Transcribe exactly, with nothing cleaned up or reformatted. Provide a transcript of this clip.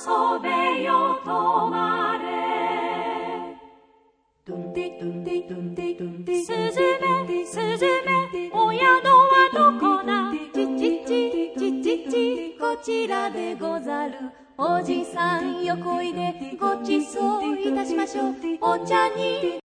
遊べよ止まれ。すずめすずめお宿はどこだ。ちちちちちちこちらでござる。おじさん横いでごちそういたしましょう。お茶に